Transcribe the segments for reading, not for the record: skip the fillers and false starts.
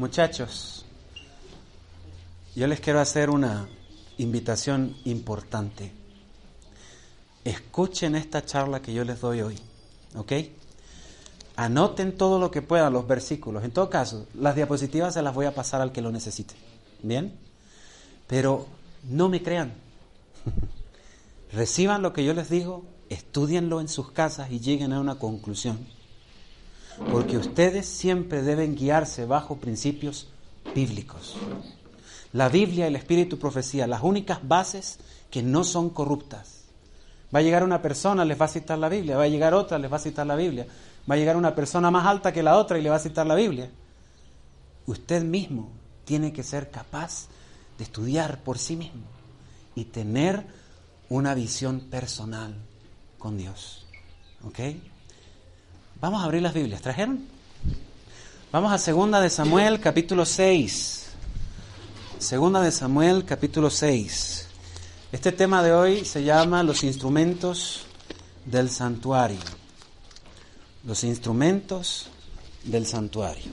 Muchachos, yo les quiero hacer una invitación importante. Escuchen esta charla que yo les doy hoy, ¿ok? Anoten todo lo que puedan, los versículos. En todo caso, las diapositivas se las voy a pasar al que lo necesite, ¿bien? Pero no me crean. Reciban lo que yo les digo, estúdienlo en sus casas y lleguen a una conclusión. Porque ustedes siempre deben guiarse bajo principios bíblicos. La Biblia, el Espíritu y Profecía, las únicas bases que no son corruptas. Va a llegar una persona, les va a citar la Biblia. Va a llegar otra, les va a citar la Biblia. Va a llegar una persona más alta que la otra y le va a citar la Biblia. Usted mismo tiene que ser capaz de estudiar por sí mismo y tener una visión personal con Dios. ¿Ok? Vamos a abrir las Biblias. ¿Trajeron? Vamos a 2 de Samuel, capítulo 6. 2 de Samuel, capítulo 6. Este tema de hoy se llama los instrumentos del santuario. Los instrumentos del santuario.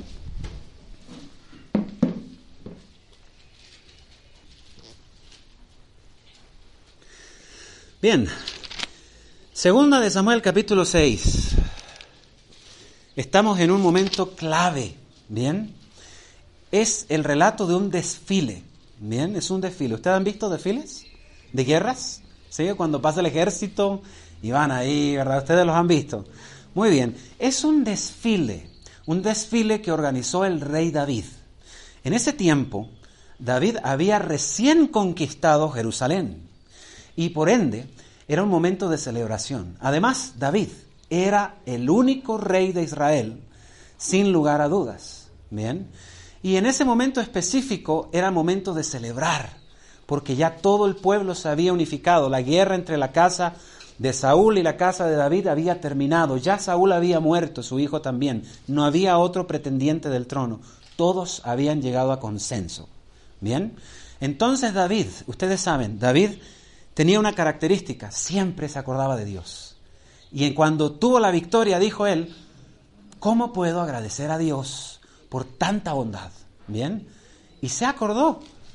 Bien. 2 de Samuel, capítulo 6. Estamos en un momento clave, ¿bien? Es el relato de un desfile, ¿bien? Es un desfile. ¿Ustedes han visto desfiles de guerras? ¿Sí? Cuando pasa el ejército y van ahí, ¿verdad? Ustedes los han visto. Muy bien. Es un desfile que organizó el rey David. En ese tiempo, David había recién conquistado Jerusalén y por ende era un momento de celebración. Además, David era el único rey de Israel, sin lugar a dudas. ¿Bien? Y en ese momento específico era momento de celebrar, porque ya todo el pueblo se había unificado. La guerra entre la casa de Saúl y la casa de David había terminado. Ya Saúl había muerto, su hijo también. No había otro pretendiente del trono. Todos habían llegado a consenso. ¿Bien? Entonces David, ustedes saben, David tenía una característica, siempre se acordaba de Dios. Y cuando tuvo la victoria, dijo él, ¿cómo puedo agradecer a Dios por tanta bondad? ¿Bien? Y se acordó,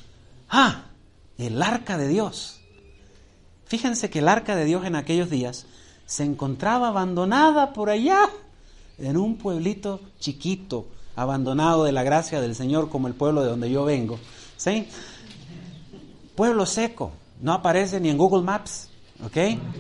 el arca de Dios. Fíjense que el arca de Dios en aquellos días se encontraba abandonada por allá, en un pueblito chiquito, abandonado de la gracia del Señor, como el pueblo de donde yo vengo. ¿Sí? Pueblo seco, no aparece ni en Google Maps, ¿ok?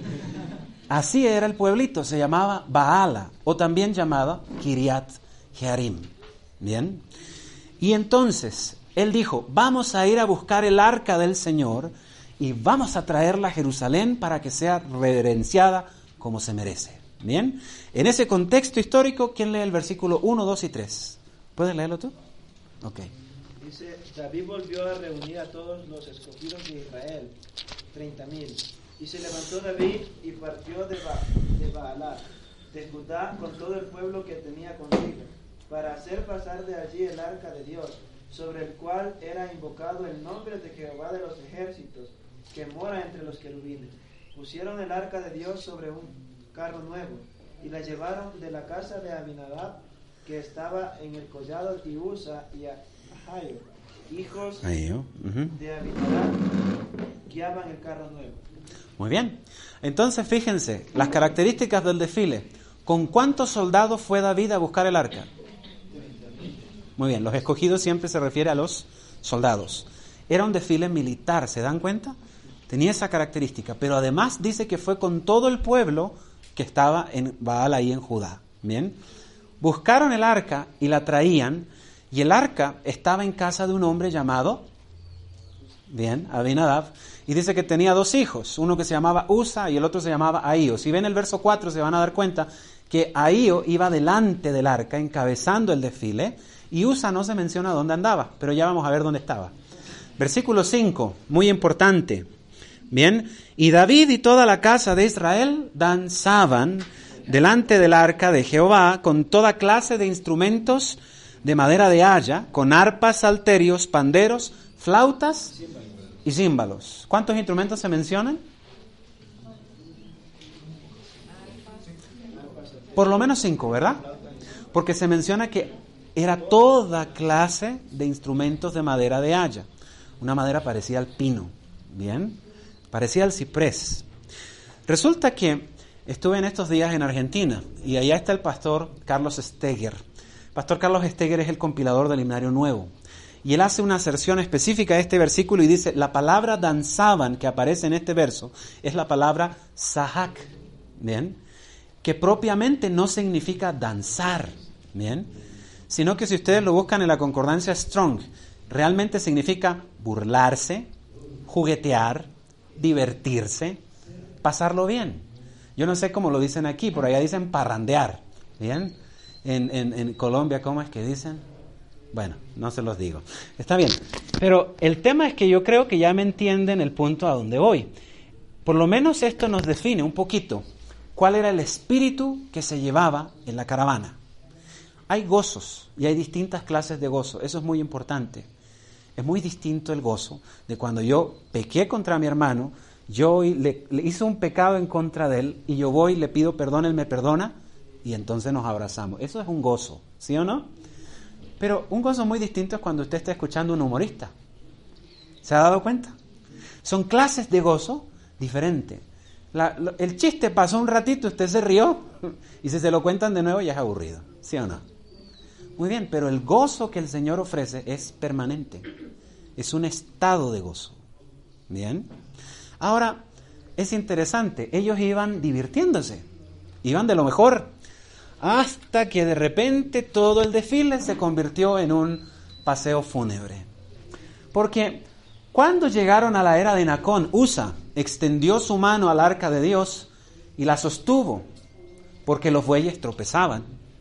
Así era el pueblito, se llamaba Baala, o también llamado Kiriat Jearim. ¿Bien? Y entonces, él dijo, vamos a ir a buscar el arca del Señor y vamos a traerla a Jerusalén para que sea reverenciada como se merece. ¿Bien? En ese contexto histórico, ¿quién lee el versículo 1, 2 y 3? ¿Puedes leerlo tú? Ok. Dice, David volvió a reunir a todos los escogidos de Israel, 30,000. Y se levantó David y partió de Baalat, de Judá, con todo el pueblo que tenía consigo, para hacer pasar de allí el arca de Dios, sobre el cual era invocado el nombre de Jehová de los ejércitos, que mora entre los querubines. Pusieron el arca de Dios sobre un carro nuevo, y la llevaron de la casa de Abinadab, que estaba en el collado, y Usa y Ahio, hijos de Abinadab, guiaban el carro nuevo. Muy bien. Entonces, fíjense, las características del desfile. ¿Con cuántos soldados fue David a buscar el arca? Muy bien, los escogidos siempre se refiere a los soldados. Era un desfile militar, ¿se dan cuenta? Tenía esa característica, pero además dice que fue con todo el pueblo que estaba en Baal, ahí en Judá. Bien. Buscaron el arca y la traían, y el arca estaba en casa de un hombre llamado, Abinadab, y dice que tenía 2 hijos, uno que se llamaba Usa y el otro se llamaba Ahio. Si ven el verso 4 se van a dar cuenta que Ahio iba delante del arca, encabezando el desfile, y Usa no se menciona dónde andaba, pero ya vamos a ver dónde estaba. Versículo 5, muy importante. Bien, y David y toda la casa de Israel danzaban delante del arca de Jehová con toda clase de instrumentos de madera de haya, con arpas, salterios, panderos, flautas y címbalos. ¿Cuántos instrumentos se mencionan? Por lo menos 5, ¿verdad? Porque se menciona que era toda clase de instrumentos de madera de haya. Una madera parecida al pino, ¿bien? Parecía al ciprés. Resulta que estuve en estos días en Argentina y allá está el pastor Carlos Steger. Pastor Carlos Steger es el compilador del Himnario Nuevo. Y él hace una aserción específica de este versículo y dice, la palabra danzaban que aparece en este verso es la palabra sahak, ¿bien? Que propiamente no significa danzar, ¿bien? Sino que si ustedes lo buscan en la concordancia Strong, realmente significa burlarse, juguetear, divertirse, pasarlo bien. Yo no sé cómo lo dicen aquí, por allá dicen parrandear, ¿bien? En Colombia, ¿cómo es que dicen? Bueno, no se los digo. Está bien. Pero el tema es que yo creo que ya me entienden el punto a donde voy. Por lo menos esto nos define un poquito cuál era el espíritu que se llevaba en la caravana. Hay gozos y hay distintas clases de gozo. Eso es muy importante. Es muy distinto el gozo de cuando yo pequé contra mi hermano, yo le hice un pecado en contra de él y yo voy y le pido perdón, él me perdona y entonces nos abrazamos. Eso es un gozo, ¿sí o no? Pero un gozo muy distinto es cuando usted está escuchando a un humorista. ¿Se ha dado cuenta? Son clases de gozo diferentes. El chiste pasó un ratito, usted se rió y si se lo cuentan de nuevo ya es aburrido, ¿sí o no? Muy bien, pero el gozo que el Señor ofrece es permanente. Es un estado de gozo. ¿Bien? Ahora, es interesante. Ellos iban divirtiéndose. Iban de lo mejor. Hasta que de repente todo el desfile se convirtió en un paseo fúnebre. Porque cuando llegaron a la era de Nacón, Usa extendió su mano al arca de Dios y la sostuvo, porque los bueyes tropezaban.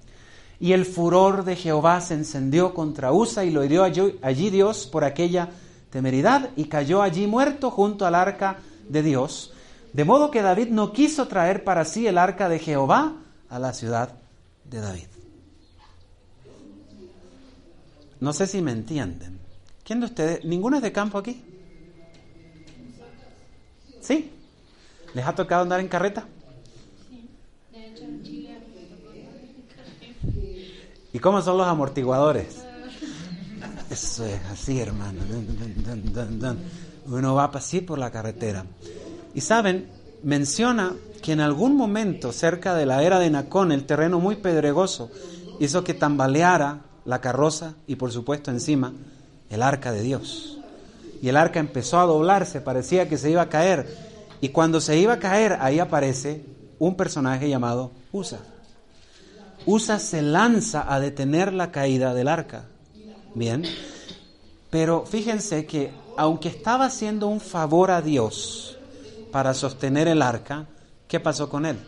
Y el furor de Jehová se encendió contra Usa y lo hirió allí Dios por aquella temeridad y cayó allí muerto junto al arca de Dios. De modo que David no quiso traer para sí el arca de Jehová a la ciudad de David. No sé si me entienden. ¿Quién de ustedes? ¿Ninguno es de campo aquí? ¿Sí? ¿Les ha tocado andar en carreta? Sí. De hecho, en Chile me tocó andar en carreta. ¿Y cómo son los amortiguadores? Eso es así, hermano. Uno va así por la carretera. Y saben, menciona que en algún momento cerca de la era de Nacón, el terreno muy pedregoso hizo que tambaleara la carroza y por supuesto encima el arca de Dios. Y el arca empezó a doblarse, parecía que se iba a caer. Y cuando se iba a caer, ahí aparece un personaje llamado Usa. Usa se lanza a detener la caída del arca. Bien, pero fíjense que aunque estaba haciendo un favor a Dios para sostener el arca, ¿qué pasó con él?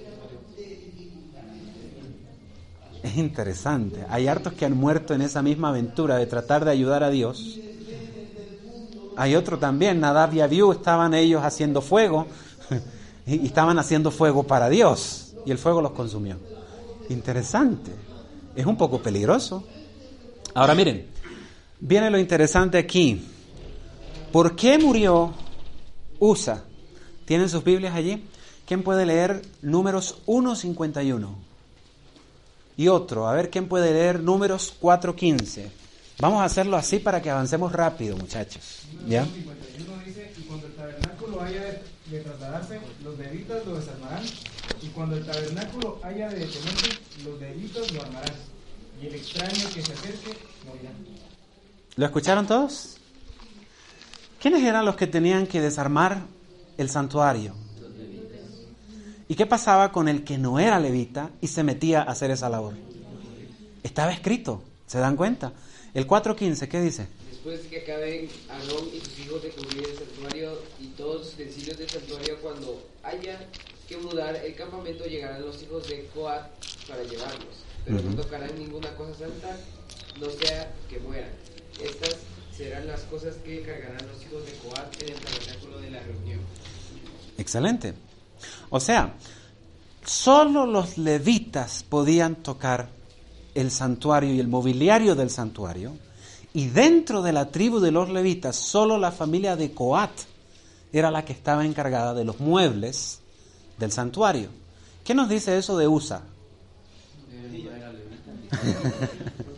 Es interesante. Hay hartos que han muerto en esa misma aventura de tratar de ayudar a Dios. Hay otro también, Nadab y Abiú, estaban ellos haciendo fuego y estaban haciendo fuego para Dios y el fuego los consumió. Interesante. Es un poco peligroso. Ahora miren, viene lo interesante aquí. ¿Por qué murió Usa? ¿Tienen sus Biblias allí? ¿Quién puede leer Números 1:51? Y otro, a ver, ¿quién puede leer Números 4:15? Vamos a hacerlo así para que avancemos rápido, muchachos. ¿Ya? 51 dice, y cuando el tabernáculo haya de trasladarse, los levitas lo desarmarán, y cuando el tabernáculo haya de detenerse, los levitas lo armarán, y el extraño que se acerque morirá. ¿Lo escucharon todos? ¿Quiénes eran los que tenían que desarmar el santuario? ¿Y qué pasaba con el que no era levita y se metía a hacer esa labor? Estaba escrito, ¿se dan cuenta? El 4:15, ¿qué dice? Después de que acaben Aarón y sus hijos de cubrir el santuario y todos los utensilios del santuario, cuando haya que mudar el campamento, llegarán los hijos de Coat para llevarlos. Pero no tocarán ninguna cosa santa, no sea que mueran. Estas serán las cosas que cargarán los hijos de Coat en el tabernáculo de la reunión. Excelente. O sea, solo los levitas podían tocar el santuario y el mobiliario del santuario, y dentro de la tribu de los levitas, solo la familia de Coat era la que estaba encargada de los muebles del santuario. ¿Qué nos dice eso de Usa?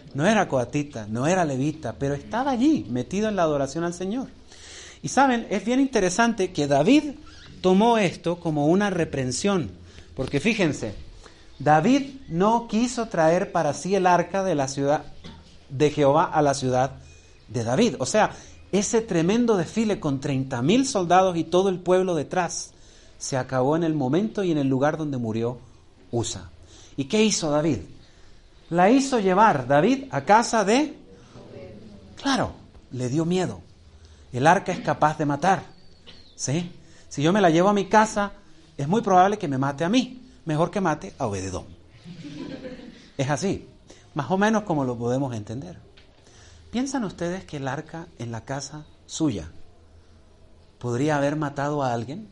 no era coatita, no era levita, pero estaba allí, metido en la adoración al Señor. Y saben, es bien interesante que David tomó esto como una reprensión, porque fíjense, David no quiso traer para sí el arca de la ciudad de Jehová a la ciudad de David. O sea, ese tremendo desfile con 30,000 soldados y todo el pueblo detrás se acabó en el momento y en el lugar donde murió Usa. ¿Y qué hizo David? La hizo llevar David a casa de... Claro, le dio miedo. El arca es capaz de matar, ¿sí? Si yo me la llevo a mi casa, es muy probable que me mate a mí. Mejor que mate a Obed-Edom. Es así, más o menos como lo podemos entender. ¿Piensan ustedes que el arca en la casa suya podría haber matado a alguien?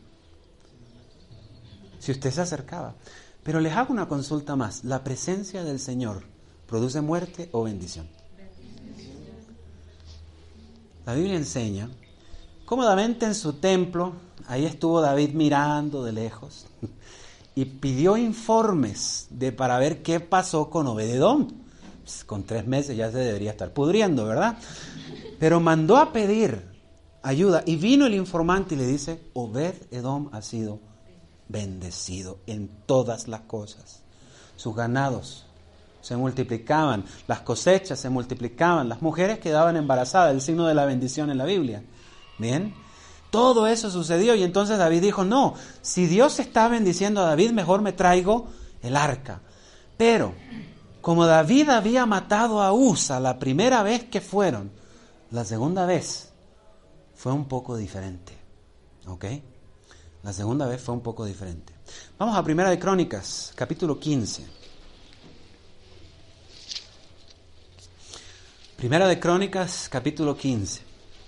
Si usted se acercaba. Pero les hago una consulta más. ¿La presencia del Señor produce muerte o bendición? La Biblia enseña, cómodamente en su templo, ahí estuvo David mirando de lejos y pidió informes para ver qué pasó con Obed-Edom. Pues, con 3 meses ya se debería estar pudriendo, ¿verdad? Pero mandó a pedir ayuda y vino el informante y le dice, Obed-Edom ha sido bendecido en todas las cosas. Sus ganados se multiplicaban, las cosechas se multiplicaban, las mujeres quedaban embarazadas, el signo de la bendición en la Biblia. Bien, todo eso sucedió y entonces David dijo, no, si Dios está bendiciendo a David, mejor me traigo el arca. Pero, como David había matado a Usa la primera vez que fueron, la segunda vez fue un poco diferente. ¿Ok? La segunda vez fue un poco diferente. Vamos a Primera de Crónicas, capítulo 15. Primera de Crónicas, capítulo 15.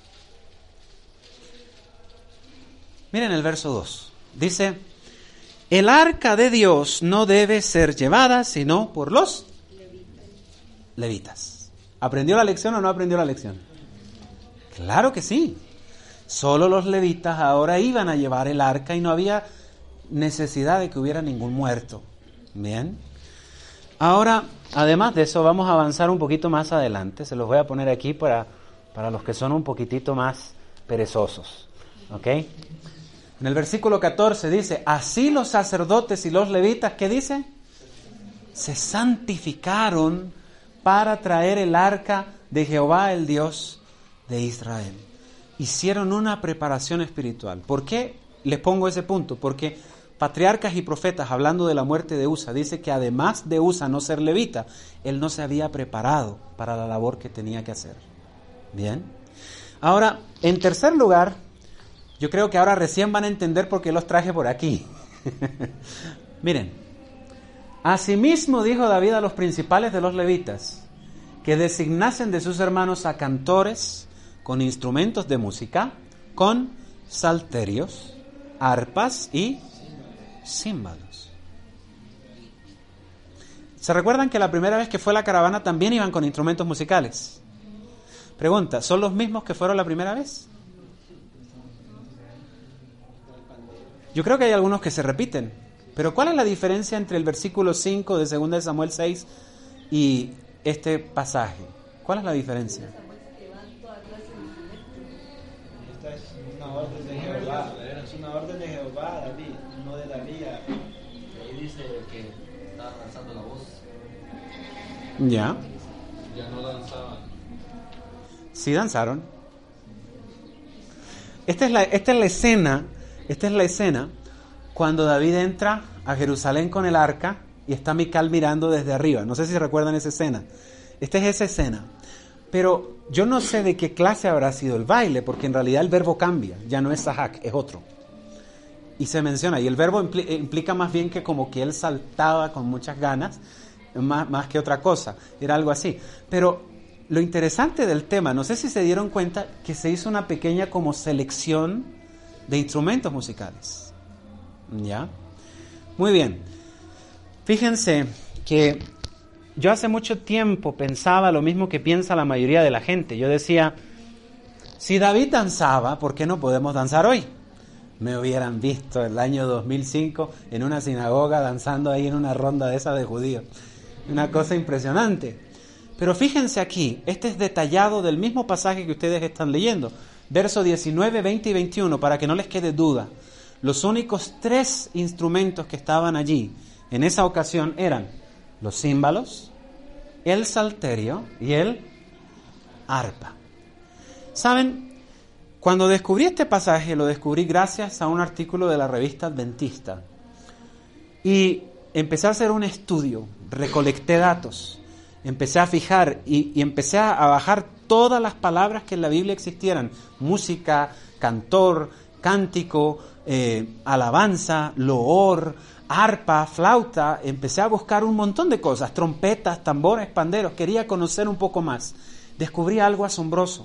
Miren el verso 2. Dice, el arca de Dios no debe ser llevada sino por los levitas. ¿Aprendió la lección o no aprendió la lección? Claro que sí. Solo los levitas ahora iban a llevar el arca y no había necesidad de que hubiera ningún muerto. Bien. Ahora, además de eso, vamos a avanzar un poquito más adelante. Se los voy a poner aquí para los que son un poquitito más perezosos. ¿Ok? En el versículo 14 dice, así los sacerdotes y los levitas, ¿qué dice? Se santificaron para traer el arca de Jehová, el Dios de Israel. Hicieron una preparación espiritual. ¿Por qué les pongo ese punto? Porque Patriarcas y Profetas, hablando de la muerte de Usa, dice que además de Usa no ser levita, él no se había preparado para la labor que tenía que hacer. Bien. Ahora, en tercer lugar, yo creo que ahora recién van a entender por qué los traje por aquí. Miren, asimismo dijo David a los principales de los levitas que designasen de sus hermanos a cantores con instrumentos de música, con salterios, arpas y címbalos. ¿Se recuerdan que la primera vez que fue la caravana también iban con instrumentos musicales? Pregunta, ¿son los mismos que fueron la primera vez? Yo creo que hay algunos que se repiten, pero ¿cuál es la diferencia entre el versículo 5 de 2 de Samuel 6 y este pasaje? ¿Cuál es la diferencia? Esta es una orden de Jehová, es una orden de Jehová, David, no de David. Ahí dice que estaba lanzando la voz. Ya. Ya no danzaban. Sí danzaron. Esta es la escena cuando David entra a Jerusalén con el arca y está Mical mirando desde arriba. No sé si recuerdan esa escena. Esta es esa escena. Pero yo no sé de qué clase habrá sido el baile, porque en realidad el verbo cambia. Ya no es Sahak, es otro. Y se menciona, y el verbo implica más bien que como que él saltaba con muchas ganas, más que otra cosa. Era algo así. Pero lo interesante del tema, no sé si se dieron cuenta que se hizo una pequeña como selección de instrumentos musicales. ¿Ya? Muy bien. Fíjense que yo hace mucho tiempo pensaba lo mismo que piensa la mayoría de la gente. Yo decía, si David danzaba, ¿por qué no podemos danzar hoy? Me hubieran visto el año 2005 en una sinagoga danzando ahí en una ronda de esas de judíos. Una cosa impresionante. Pero fíjense aquí, este es detallado del mismo pasaje que ustedes están leyendo. Verso 19, 20 y 21, para que no les quede duda. Los únicos 3 instrumentos que estaban allí en esa ocasión eran los címbalos, el salterio y el arpa. ¿Saben? Cuando descubrí este pasaje, lo descubrí gracias a un artículo de la revista Adventista. Y empecé a hacer un estudio, recolecté datos, empecé a fijar y empecé a bajar todas las palabras que en la Biblia existieran. Música, cantor, cántico, alabanza, loor, arpa, flauta. Empecé a buscar un montón de cosas, trompetas, tambores, panderos. Quería conocer un poco más. Descubrí algo asombroso.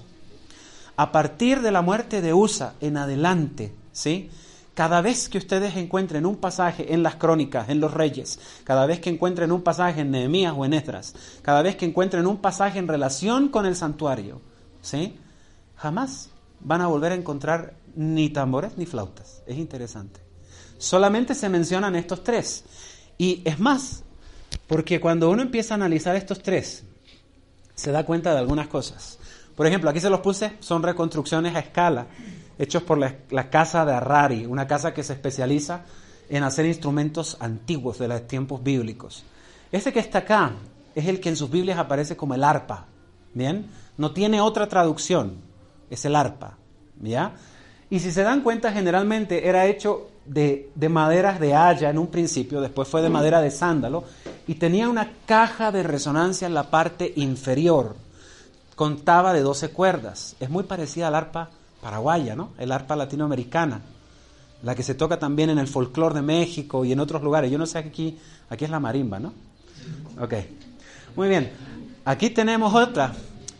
A partir de la muerte de Usa en adelante, ¿sí? Cada vez que ustedes encuentren un pasaje en las Crónicas, en los Reyes, cada vez que encuentren un pasaje en Nehemías o en Esdras, cada vez que encuentren un pasaje en relación con el santuario, ¿sí? Jamás van a volver a encontrar ni tambores ni flautas. Es interesante. Solamente se mencionan estos 3. Y es más, porque cuando uno empieza a analizar estos 3, se da cuenta de algunas cosas. Por ejemplo, aquí se los puse, son reconstrucciones a escala, hechos por la casa de Harari, una casa que se especializa en hacer instrumentos antiguos de los tiempos bíblicos. Este que está acá es el que en sus Biblias aparece como el arpa, ¿bien? No tiene otra traducción, es el arpa, ¿ya? Y si se dan cuenta, generalmente era hecho de maderas de haya en un principio, después fue de madera de sándalo, y tenía una caja de resonancia en la parte inferior. Contaba de 12 cuerdas. Es muy parecida al arpa paraguaya, ¿no? El arpa latinoamericana, la que se toca también en el folclore de México y en otros lugares. Yo no sé, aquí es la marimba, ¿no? Ok, muy bien. Aquí tenemos otra.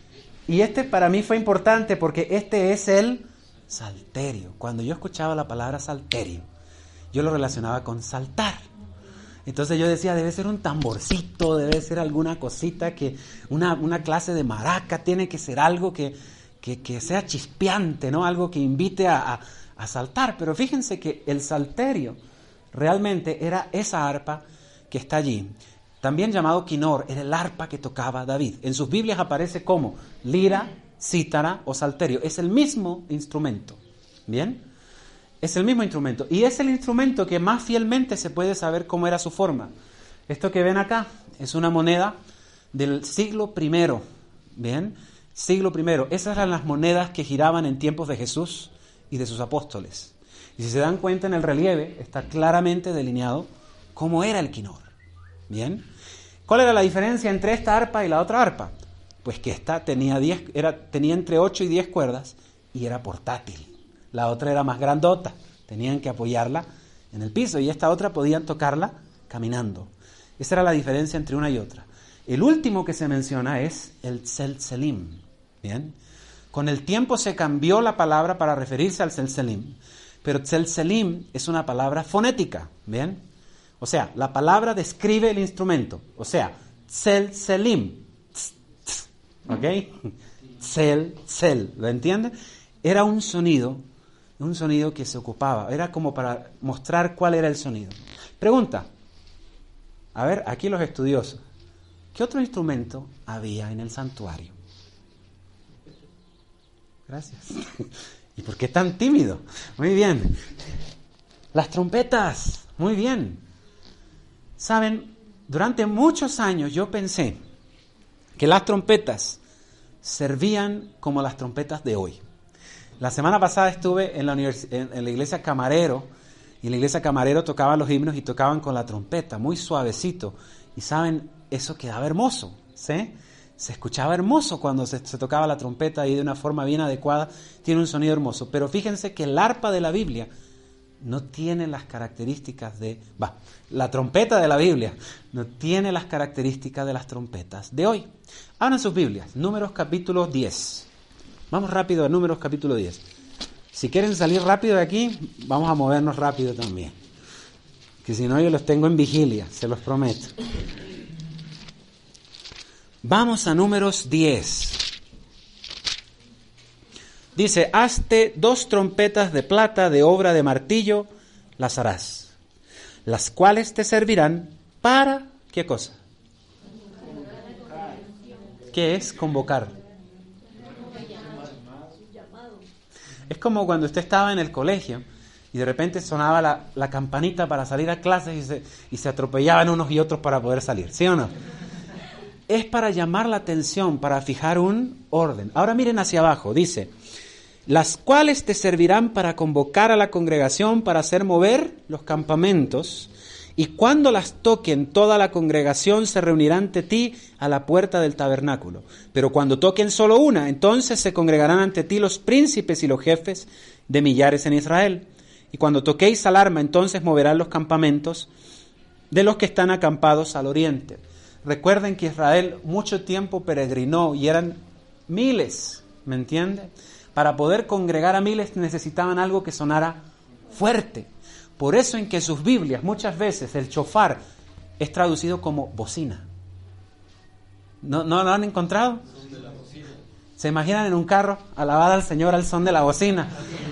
Y este para mí fue importante porque este es el salterio. Cuando yo escuchaba la palabra salterio, yo lo relacionaba con saltar. Entonces yo decía, debe ser un tamborcito, debe ser alguna cosita, que una clase de maraca, tiene que ser algo que sea chispeante, ¿no? Algo que invite a saltar. Pero fíjense que el salterio realmente era esa arpa que está allí. También llamado quinor, era el arpa que tocaba David. En sus Biblias aparece como lira, cítara o salterio. Es el mismo instrumento, ¿bien? Es el mismo instrumento. Y es el instrumento que más fielmente se puede saber cómo era su forma. Esto que ven acá es una moneda del siglo I, ¿bien? Siglo I. Esas eran las monedas que giraban en tiempos de Jesús y de sus apóstoles. Y si se dan cuenta en el relieve, está claramente delineado cómo era el quinor, ¿bien? ¿Cuál era la diferencia entre esta arpa y la otra arpa? Pues que esta tenía entre 8 y 10 cuerdas y era portátil. La otra era más grandota, tenían que apoyarla en el piso, y esta otra podían tocarla caminando. Esa era la diferencia entre una y otra. El último que se menciona es el tseltselim, ¿bien? Con el tiempo se cambió la palabra para referirse al tseltselim, pero tseltselim es una palabra fonética, ¿bien? O sea, la palabra describe el instrumento, o sea, tseltselim, ¿ok? Tsel, ¿lo entienden? Era un sonido que se ocupaba, era como para mostrar cuál era el sonido. Pregunta, a ver, aquí los estudiosos, ¿qué otro instrumento había en el santuario? Gracias. ¿Y por qué tan tímido? Muy bien. Las trompetas, muy bien. Saben, durante muchos años yo pensé que las trompetas servían como las trompetas de hoy. La semana pasada estuve en la iglesia Camarero, y en la iglesia Camarero tocaban los himnos y tocaban con la trompeta, muy suavecito. Y saben, eso quedaba hermoso, ¿sí? Se escuchaba hermoso cuando se tocaba la trompeta y de una forma bien adecuada, tiene un sonido hermoso. Pero fíjense que el arpa de la Biblia no tiene las características la trompeta de la Biblia no tiene las características de las trompetas de hoy. Abran sus Biblias, Números capítulo 10. Vamos rápido a Números capítulo 10. Si quieren salir rápido de aquí, vamos a movernos rápido también. Que si no, yo los tengo en vigilia, se los prometo. Vamos a Números 10. Dice, hazte 2 trompetas de plata de obra de martillo, las harás, las cuales te servirán para, ¿qué cosa? ¿Qué es convocar? Es como cuando usted estaba en el colegio y de repente sonaba la campanita para salir a clases y se atropellaban unos y otros para poder salir, ¿sí o no? Es para llamar la atención, para fijar un orden. Ahora miren hacia abajo, dice, las cuales te servirán para convocar a la congregación, para hacer mover los campamentos, y cuando las toquen toda la congregación se reunirá ante ti a la puerta del tabernáculo. Pero cuando toquen solo una, entonces se congregarán ante ti los príncipes y los jefes de millares en Israel. Y cuando toquéis alarma, entonces moverán los campamentos de los que están acampados al oriente. Recuerden que Israel mucho tiempo peregrinó y eran miles, ¿me entiende? Para poder congregar a miles necesitaban algo que sonara fuerte. Por eso en que sus Biblias muchas veces el shofar es traducido como bocina. ¿No lo han encontrado? ¿Se imaginan en un carro? Alabada al Señor al son de la bocina.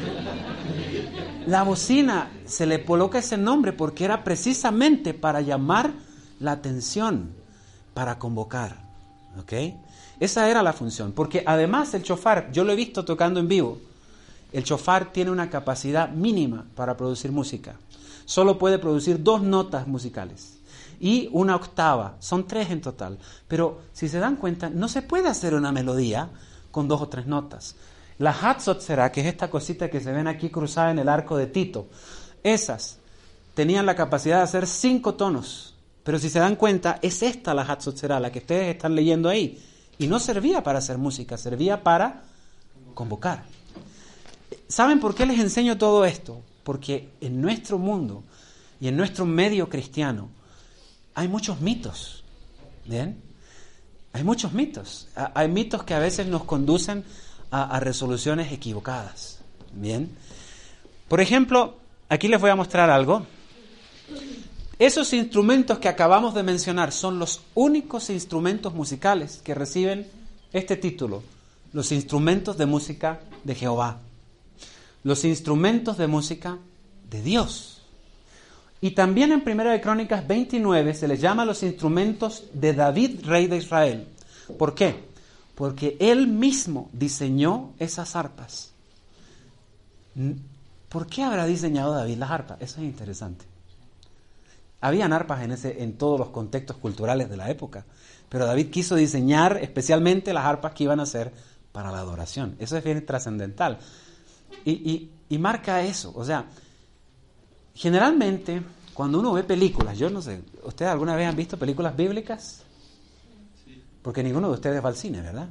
La bocina se le coloca ese nombre porque era precisamente para llamar la atención, para convocar. ¿Ok? Esa era la función. Porque además el shofar, yo lo he visto tocando en vivo, el shofar tiene una capacidad mínima para producir música. Solo puede producir 2 notas musicales y una octava. Son 3 en total. Pero si se dan cuenta, no se puede hacer una melodía con 2 o 3 notas. La Hatzotzera, que es esta cosita que se ven aquí cruzada en el arco de Tito, esas tenían la capacidad de hacer 5 tonos. Pero si se dan cuenta, es esta la Hatzotzera, la que ustedes están leyendo ahí. Y no servía para hacer música, servía para convocar. ¿Saben por qué les enseño todo esto? Porque en nuestro mundo y en nuestro medio cristiano hay muchos mitos. ¿Bien? Hay muchos mitos. Hay mitos que a veces nos conducen a resoluciones equivocadas. ¿Bien? Por ejemplo, aquí les voy a mostrar algo. Esos instrumentos que acabamos de mencionar son los únicos instrumentos musicales que reciben este título, los instrumentos de música de Jehová. Los instrumentos de música de Dios. Y también en 1 de Crónicas 29 se les llama los instrumentos de David, rey de Israel. ¿Por qué? Porque él mismo diseñó esas arpas. ¿Por qué habrá diseñado David las arpas? Eso es interesante. Habían arpas en todos los contextos culturales de la época, pero David quiso diseñar especialmente las arpas que iban a ser para la adoración. Eso es bien trascendental. Y marca eso. O sea, generalmente cuando uno ve películas, yo no sé, ¿ustedes alguna vez han visto películas bíblicas? Porque ninguno de ustedes va al cine, ¿verdad?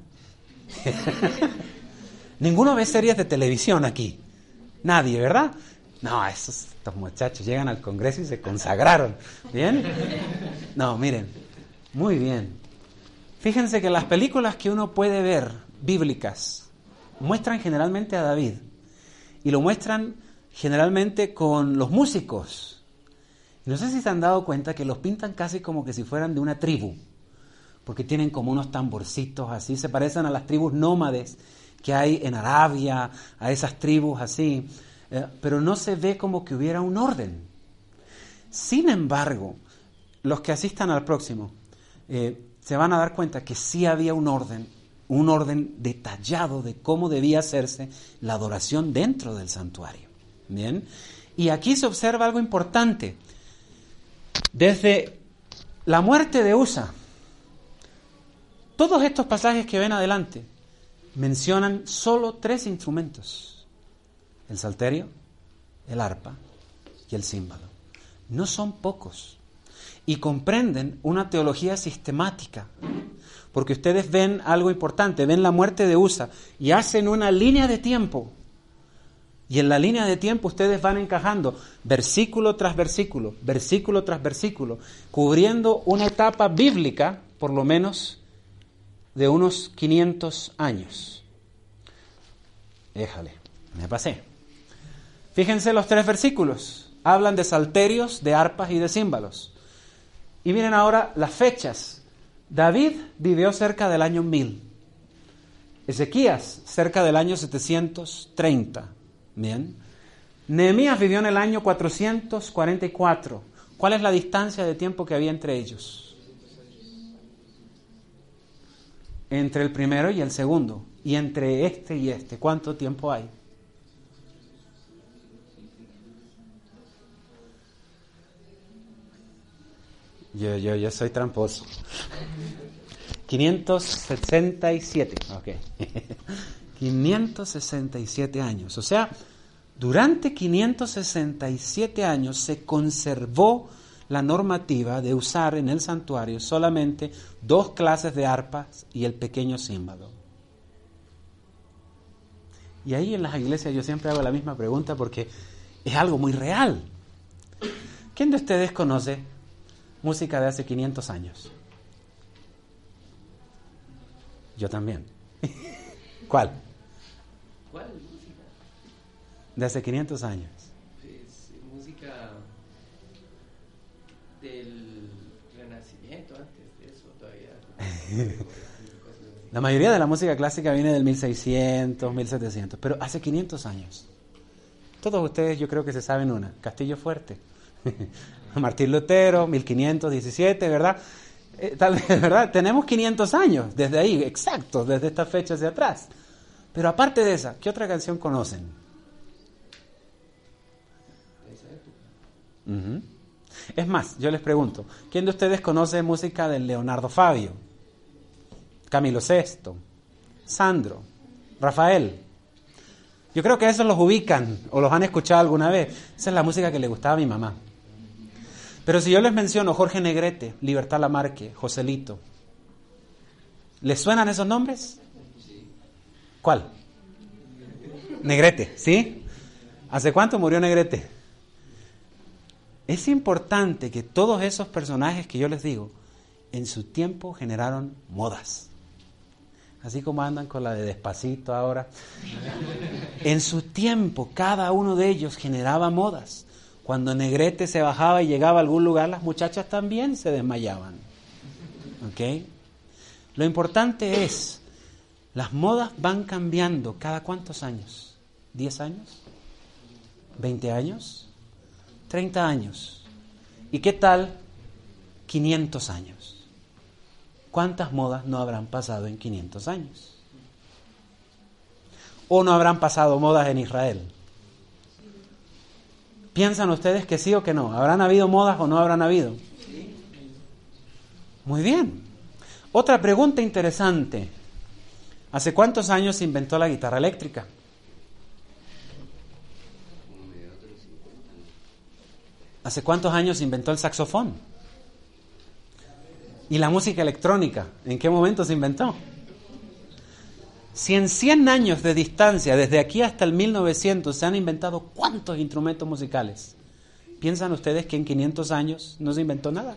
Ninguno ve series de televisión aquí. Nadie, ¿verdad? No, estos muchachos llegan al Congreso y se consagraron. ¿Bien? No, miren, muy bien. Fíjense que las películas que uno puede ver, bíblicas, muestran generalmente a David. Y lo muestran generalmente con los músicos. No sé si se han dado cuenta que los pintan casi como que si fueran de una tribu. Porque tienen como unos tamborcitos así, se parecen a las tribus nómades que hay en Arabia, a esas tribus así. Pero no se ve como que hubiera un orden. Sin embargo, los que asistan al próximo se van a dar cuenta que sí había un orden detallado de cómo debía hacerse la adoración dentro del santuario. ¿Bien? Y aquí se observa algo importante. Desde la muerte de Usa, todos estos pasajes que ven adelante mencionan solo 3 instrumentos: el salterio, el arpa y el címbalo. No son pocos y comprenden una teología sistemática, porque ustedes ven algo importante, ven la muerte de Usa y hacen una línea de tiempo, y en la línea de tiempo ustedes van encajando versículo tras versículo, versículo tras versículo, cubriendo una etapa bíblica por lo menos de unos 500 años. Éjale, me pasé. Fíjense los 3 versículos. Hablan de salterios, de arpas y de címbalos. Y miren ahora las fechas. David vivió cerca del año 1000. Ezequías cerca del año 730. Bien. Nehemías vivió en el año 444. ¿Cuál es la distancia de tiempo que había entre ellos? Entre el primero y el segundo. Y entre este y este, ¿cuánto tiempo hay? Yo soy tramposo. 567. Ok. 567 años. O sea, durante 567 años se conservó la normativa de usar en el santuario solamente 2 clases de arpas y el pequeño címbalo. Y ahí en las iglesias yo siempre hago la misma pregunta porque es algo muy real. ¿Quién de ustedes conoce música de hace 500 años? Yo también. ¿Cuál? ¿Cuál música? De hace 500 años. Pues música del Renacimiento, antes de eso todavía. La mayoría de la música clásica viene del 1600, 1700, pero hace 500 años. Todos ustedes yo creo que se saben una, Castillo Fuerte. Martín Lutero, 1517, ¿verdad? Tal vez, ¿verdad? Tenemos 500 años desde ahí, exacto, desde esta fecha hacia atrás. Pero aparte de esa, ¿qué otra canción conocen? Uh-huh. Es más, yo les pregunto, ¿quién de ustedes conoce música de Leonardo Fabio, Camilo Sesto, Sandro, Rafael? Yo creo que esos los ubican o los han escuchado alguna vez. Esa es la música que le gustaba a mi mamá. Pero si yo les menciono Jorge Negrete, Libertad Lamarque, Joselito, ¿les suenan esos nombres? ¿Cuál? Negrete, ¿sí? ¿Hace cuánto murió Negrete? Es importante que todos esos personajes que yo les digo, en su tiempo generaron modas. Así como andan con la de Despacito ahora. En su tiempo, cada uno de ellos generaba modas. Cuando Negrete se bajaba y llegaba a algún lugar, las muchachas también se desmayaban. ¿Ok? Lo importante es, las modas van cambiando cada ¿cuántos años? ¿10 años? ¿20 años? ¿30 años? ¿Y qué tal 500 años? ¿Cuántas modas no habrán pasado en 500 años? ¿O no habrán pasado modas en Israel? ¿Piensan ustedes que sí o que no? ¿Habrán habido modas o no habrán habido? Muy bien. Otra pregunta interesante. ¿Hace cuántos años se inventó la guitarra eléctrica? ¿Hace cuántos años se inventó el saxofón? ¿Y la música electrónica? ¿En qué momento se inventó? Si en 100 años de distancia, desde aquí hasta el 1900, se han inventado ¿cuántos instrumentos musicales? ¿Piensan ustedes que en 500 años no se inventó nada?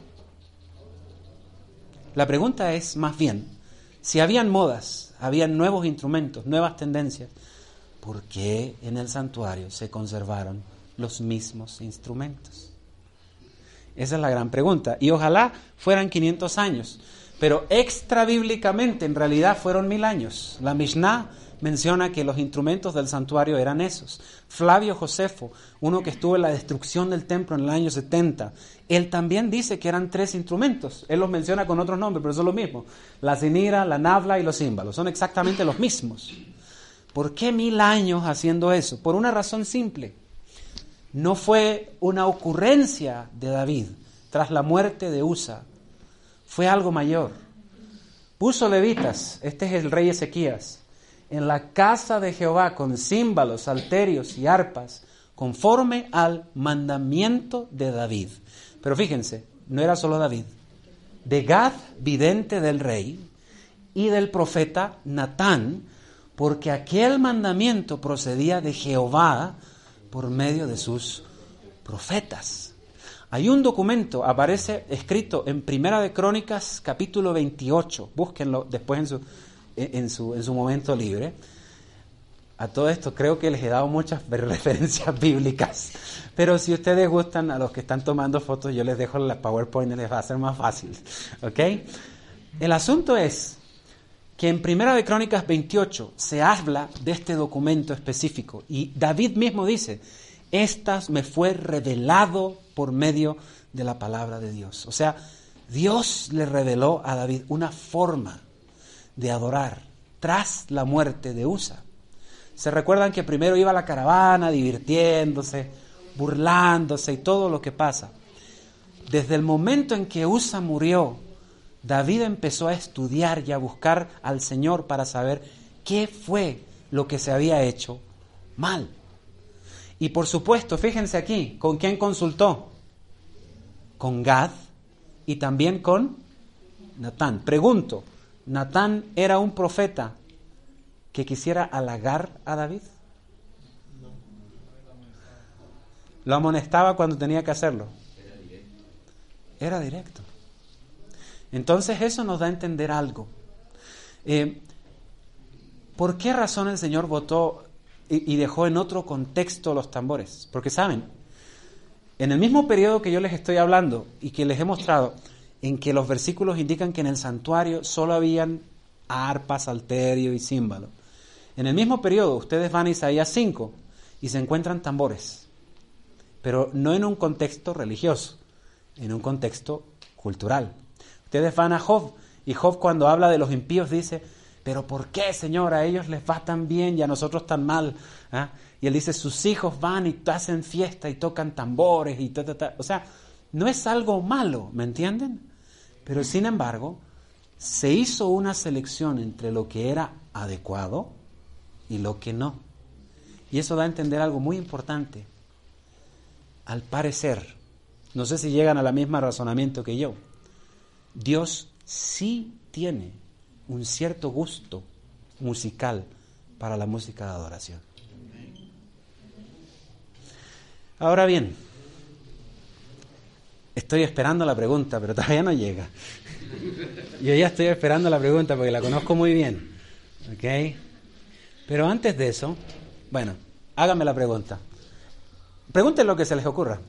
La pregunta es más bien, si habían modas, habían nuevos instrumentos, nuevas tendencias, ¿por qué en el santuario se conservaron los mismos instrumentos? Esa es la gran pregunta. Y ojalá fueran 500 años. Pero extra bíblicamente, en realidad fueron 1000 años. La Mishnah menciona que los instrumentos del santuario eran esos. Flavio Josefo, uno que estuvo en la destrucción del templo en el año 70, él también dice que eran 3 instrumentos. Él los menciona con otros nombres, pero son los mismos. La cinira, la nabla y los címbalos. Son exactamente los mismos. ¿Por qué 1000 años haciendo eso? Por una razón simple. No fue una ocurrencia de David tras la muerte de Usa. Fue algo mayor. Puso levitas, este es el rey Ezequías, en la casa de Jehová con címbalos, salterios y arpas, conforme al mandamiento de David. Pero fíjense, no era solo David. De Gad, vidente del rey, y del profeta Natán, porque aquel mandamiento procedía de Jehová por medio de sus profetas. Hay un documento, aparece escrito en Primera de Crónicas, capítulo 28. Búsquenlo después en su momento libre. A todo esto creo que les he dado muchas referencias bíblicas. Pero si ustedes gustan, a los que están tomando fotos, yo les dejo la PowerPoint, les va a ser más fácil. ¿Ok? El asunto es que en Primera de Crónicas 28 se habla de este documento específico. Y David mismo dice, estas me fue revelado por medio de la palabra de Dios. O sea, Dios le reveló a David una forma de adorar tras la muerte de Usa. Se recuerdan que primero iba la caravana divirtiéndose, burlándose y todo lo que pasa. Desde el momento en que Usa murió, David empezó a estudiar y a buscar al Señor para saber qué fue lo que se había hecho mal. Y por supuesto, fíjense aquí, ¿con quién consultó? Con Gad y también con Natán. Pregunto, ¿Natán era un profeta que quisiera halagar a David? Lo amonestaba cuando tenía que hacerlo. Era directo. Entonces eso nos da a entender algo. ¿Por qué razón el Señor votó y dejó en otro contexto los tambores? Porque saben, en el mismo periodo que yo les estoy hablando y que les he mostrado, en que los versículos indican que en el santuario solo habían arpa, salterio y címbalo. En el mismo periodo ustedes van a Isaías 5 y se encuentran tambores, pero no en un contexto religioso, en un contexto cultural. Ustedes van a Job y Job, cuando habla de los impíos, dice: pero ¿por qué, Señor? A ellos les va tan bien y a nosotros tan mal. ¿Ah? Y él dice: sus hijos van y hacen fiesta y tocan tambores y ta. O sea, no es algo malo, ¿me entienden? Pero sin embargo, se hizo una selección entre lo que era adecuado y lo que no. Y eso da a entender algo muy importante. Al parecer, no sé si llegan a la misma razonamiento que yo, Dios sí tiene un cierto gusto musical para la música de adoración. Ahora bien, estoy esperando la pregunta, pero todavía no llega. Yo ya estoy esperando la pregunta porque la conozco muy bien. ¿Ok? Pero antes de eso, bueno, háganme la pregunta. Pregunten lo que se les ocurra.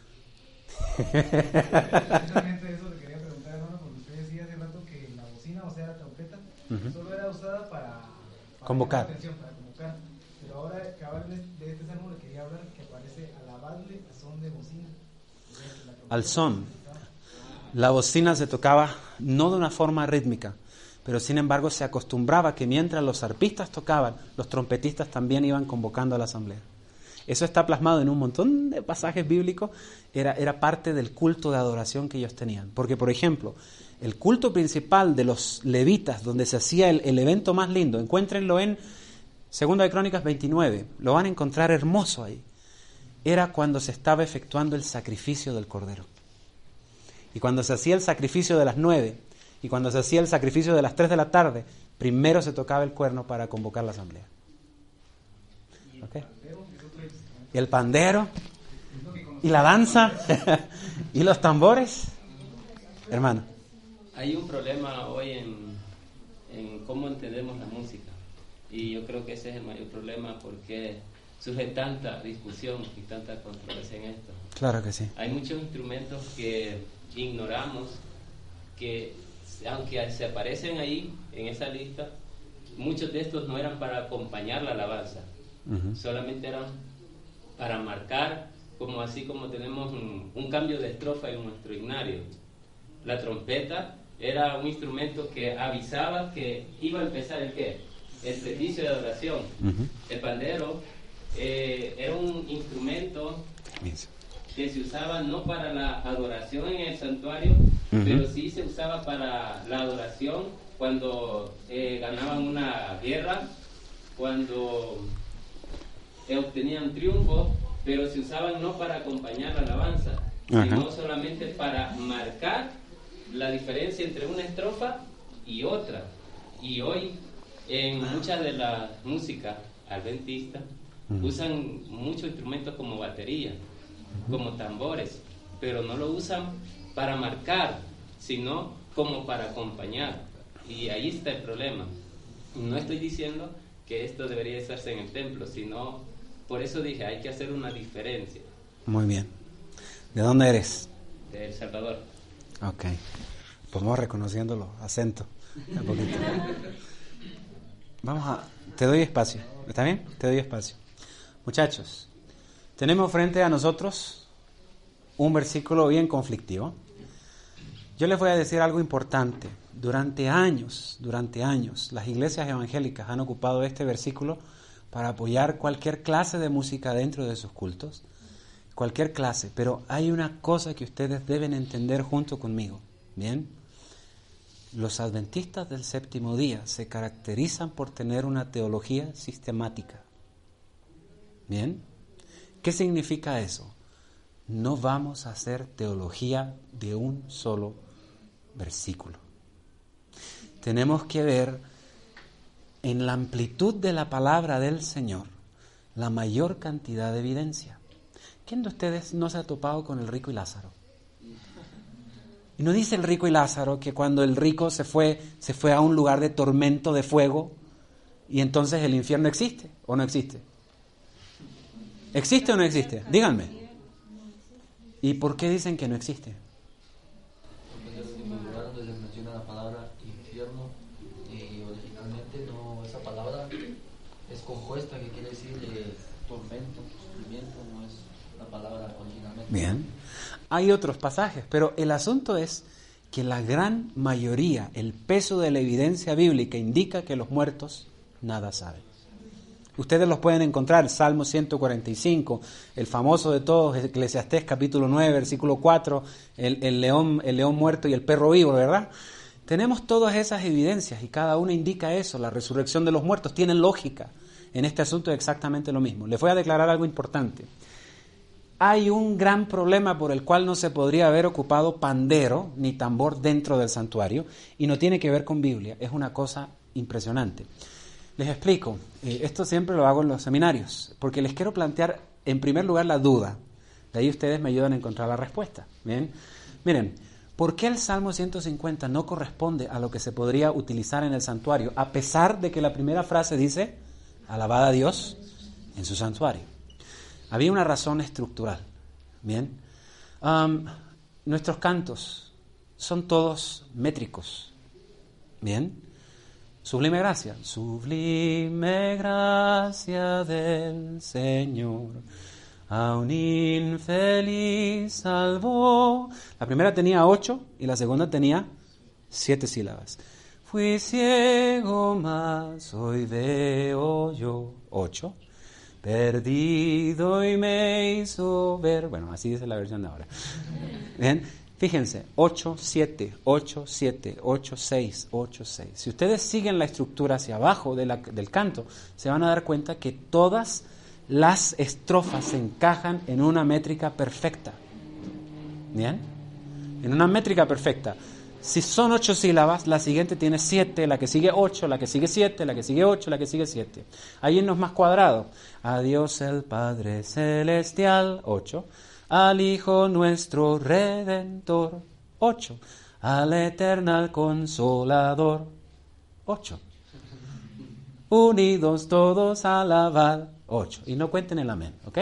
Precisamente eso le quería preguntar, hermano, porque usted decía hace rato que la bocina, o sea, la trompeta, solo era usada para convocar. llamar la atención, para convocar. Pero ahora, cabal de este salmo le quería hablar que aparece alabarle a son de bocina. Al son. La bocina se tocaba no de una forma rítmica, pero sin embargo se acostumbraba que mientras los arpistas tocaban, los trompetistas también iban convocando a la asamblea. Eso está plasmado en un montón de pasajes bíblicos, era parte del culto de adoración que ellos tenían. Porque, por ejemplo, el culto principal de los levitas, donde se hacía el evento más lindo, encuéntrenlo en 2 de Crónicas 29, lo van a encontrar hermoso ahí. Era cuando se estaba efectuando el sacrificio del cordero. Y cuando se hacía el sacrificio de las 9, y cuando se hacía el sacrificio de las 3 de la tarde, primero se tocaba el cuerno para convocar la asamblea. ¿Okay? Y el pandero, y la danza, y los tambores. Hermano. Hay un problema hoy en cómo entendemos la música. Y yo creo que ese es el mayor problema, porque surge tanta discusión y tanta controversia en esto. Claro que sí. Hay muchos instrumentos que ignoramos, que aunque se aparecen ahí en esa lista, muchos de estos no eran para acompañar la alabanza. Solamente eran para marcar, como así como tenemos un cambio de estrofa en nuestro himnario. La trompeta era un instrumento que avisaba que iba a empezar el servicio de adoración. El pandero era un instrumento que se usaba no para la adoración en el santuario, pero sí se usaba para la adoración cuando ganaban una guerra, cuando obtenían triunfo, pero se usaban no para acompañar la alabanza, sino solamente para marcar la diferencia entre una estrofa y otra. Y hoy en muchas de las músicas adventistas usan muchos instrumentos como batería, como tambores, pero no lo usan para marcar, sino como para acompañar. Y ahí está el problema. No estoy diciendo que esto debería hacerse en el templo, sino, por eso dije, hay que hacer una diferencia. Muy bien. ¿De dónde eres? De El Salvador. Ok. Pues vamos reconociendo los acentos un poquito. Te doy espacio. ¿Está bien? Te doy espacio. Muchachos, tenemos frente a nosotros un versículo bien conflictivo. Yo les voy a decir algo importante. Durante años, las iglesias evangélicas han ocupado este versículo para apoyar cualquier clase de música dentro de sus cultos, cualquier clase, pero hay una cosa que ustedes deben entender junto conmigo, ¿bien? Los adventistas del séptimo día se caracterizan por tener una teología sistemática, ¿bien? ¿Qué significa eso? No vamos a hacer teología de un solo versículo. Tenemos que ver en la amplitud de la palabra del Señor la mayor cantidad de evidencia. ¿Quién de ustedes no se ha topado con el rico y Lázaro? Y no dice el rico y Lázaro que cuando el rico se fue a un lugar de tormento, de fuego, y entonces el infierno existe o no existe. ¿Existe o no existe? Díganme. ¿Y por qué dicen que no existe? Porque es el único lugar donde se menciona la palabra infierno y originalmente no, esa palabra es compuesta, que quiere decir tormento, sufrimiento, no es la palabra originalmente. Bien. Hay otros pasajes, pero el asunto es que la gran mayoría, el peso de la evidencia bíblica indica que los muertos nada saben. Ustedes los pueden encontrar, Salmo 145, el famoso de todos, Eclesiastés capítulo 9, versículo 4, el león muerto y el perro vivo, ¿verdad? Tenemos todas esas evidencias y cada una indica eso, la resurrección de los muertos, tienen lógica. En este asunto es exactamente lo mismo. Les voy a declarar algo importante. Hay un gran problema por el cual no se podría haber ocupado pandero ni tambor dentro del santuario y no tiene que ver con Biblia, es una cosa impresionante. Les explico, esto siempre lo hago en los seminarios, porque les quiero plantear en primer lugar la duda, de ahí ustedes me ayudan a encontrar la respuesta. ¿Bien? Miren, ¿por qué el Salmo 150 no corresponde a lo que se podría utilizar en el santuario, a pesar de que la primera frase dice, alabad a Dios en su santuario? Había una razón estructural. ¿Bien? Nuestros cantos son todos métricos. ¿Bien? Sublime gracia. Sublime gracia del Señor, a un infeliz salvó. La primera tenía 8 y la segunda tenía 7 sílabas. Fui ciego, mas hoy veo yo. 8. Perdido y me hizo ver. Bueno, así dice la versión de ahora. Bien. Fíjense, 8, 7, 8, 7, 8, 6, 8, 6. Si ustedes siguen la estructura hacia abajo del canto, se van a dar cuenta que todas las estrofas se encajan en una métrica perfecta. ¿Bien? En una métrica perfecta. Si son 8 sílabas, la siguiente tiene 7, la que sigue 8, la que sigue 7, la que sigue 8, la que sigue 7. Hay unos más cuadrados. A Dios el Padre Celestial, 8. Al Hijo nuestro Redentor, 8. Al Eternal Consolador, 8. Unidos todos a alabar, 8. Y no cuenten el amén, ¿ok?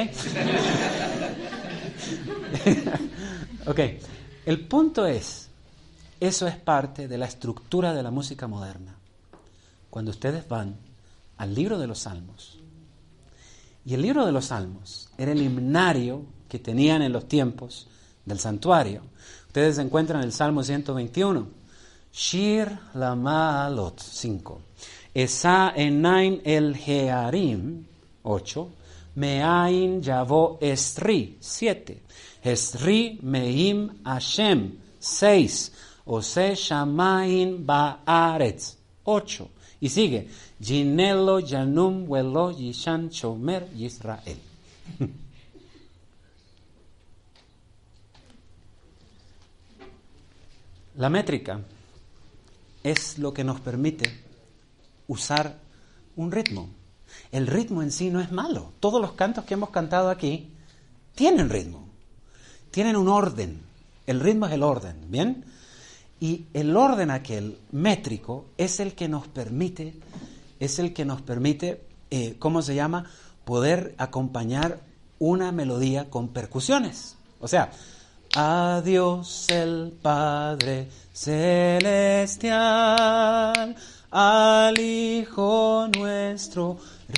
Ok. El punto es, eso es parte de la estructura de la música moderna. Cuando ustedes van al libro de los Salmos, y el libro de los Salmos era el himnario que tenían en los tiempos del santuario. Ustedes encuentran el Salmo 121. Shir la Maalot, 5. Esa enain el Jearim, 8. Meain Yavo Esri, 7. Esri Meim Hashem, 6. Ose Shamain Baaretz, 8. Y sigue. Ginelo Yanum Welo Yishan Chomer Yisrael. La métrica es lo que nos permite usar un ritmo. El ritmo en sí no es malo. Todos los cantos que hemos cantado aquí tienen ritmo, tienen un orden. El ritmo es el orden, ¿bien? Y el orden aquel métrico es el que nos permite, ¿cómo se llama? Poder acompañar una melodía con percusiones. O sea, a Dios el Padre Celestial, al Hijo nuestro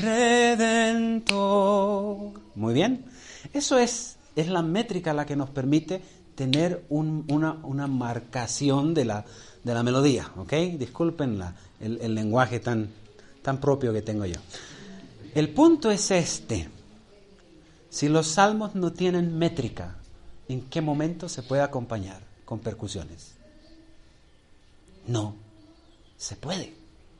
Redentor. Muy bien. Eso es la métrica la que nos permite tener una marcación de de la melodía, ¿ok? Disculpen el lenguaje tan propio que tengo yo. El punto es este. Si los salmos no tienen métrica, ¿en qué momento se puede acompañar con percusiones? No se puede.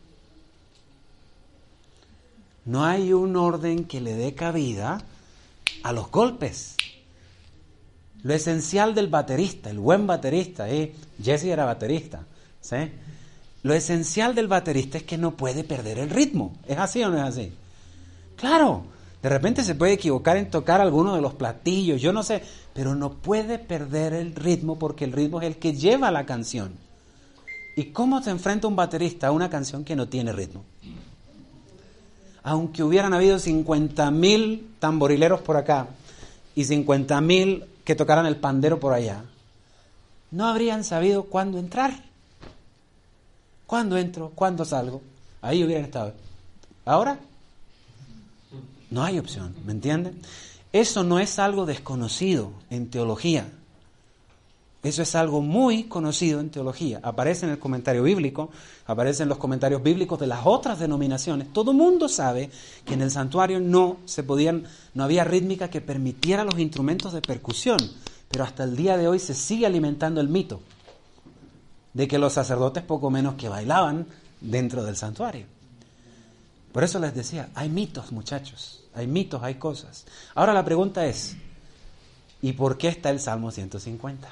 No hay un orden que le dé cabida a los golpes. Lo esencial del baterista, el buen baterista, Jesse era baterista, ¿sí? Lo esencial del baterista es que no puede perder el ritmo. ¿Es así o no es así? Claro, de repente se puede equivocar en tocar alguno de los platillos, yo no sé, pero no puede perder el ritmo porque el ritmo es el que lleva la canción. ¿Y cómo se enfrenta un baterista a una canción que no tiene ritmo? Aunque hubieran habido 50,000 tamborileros por acá y 50,000 que tocaran el pandero por allá, no habrían sabido cuándo entrar. ¿Cuándo entro? ¿Cuándo salgo? Ahí hubieran estado. Ahora, no hay opción, ¿me entienden? Eso no es algo desconocido en teología. Eso es algo muy conocido en teología. Aparece en el comentario bíblico, aparece en los comentarios bíblicos de las otras denominaciones. Todo el mundo sabe que en el santuario no había rítmica que permitiera los instrumentos de percusión, pero hasta el día de hoy se sigue alimentando el mito de que los sacerdotes poco menos que bailaban dentro del santuario. Por eso les decía, hay mitos, muchachos, hay mitos, hay cosas. Ahora la pregunta es, ¿y por qué está el Salmo 150?